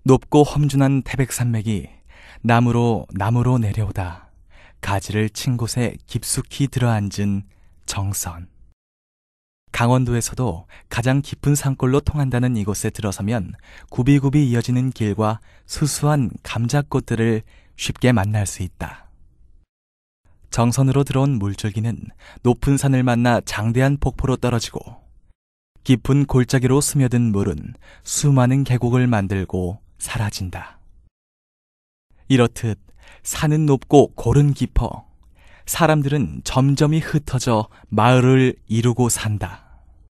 높고 험준한 태백산맥이 나무로 나무로 내려오다 가지를 친 곳에 깊숙이 들어앉은 정선. 강원도에서도 가장 깊은 산골로 통한다는 이곳에 들어서면 굽이굽이 이어지는 길과 수수한 감자꽃들을 쉽게 만날 수 있다. 정선으로 들어온 물줄기는 높은 산을 만나 장대한 폭포로 떨어지고 깊은 골짜기로 스며든 물은 수많은 계곡을 만들고 사라진다. 이렇듯 산은 높고 골은 깊어 사람들은 점점이 흩어져 마을을 이루고 산다.